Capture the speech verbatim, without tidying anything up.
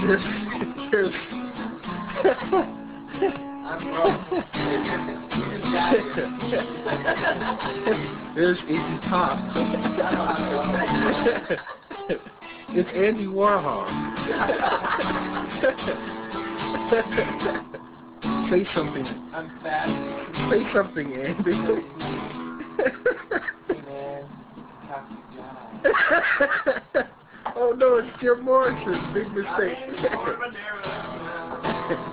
Here's, here's, I'm broke. There's Iggy Pop. It's Andy Warhol. Say something. I'm fat. Say something, Andy. Hey man, toxic job. Oh no, it's Jim Morrison. Big mistake.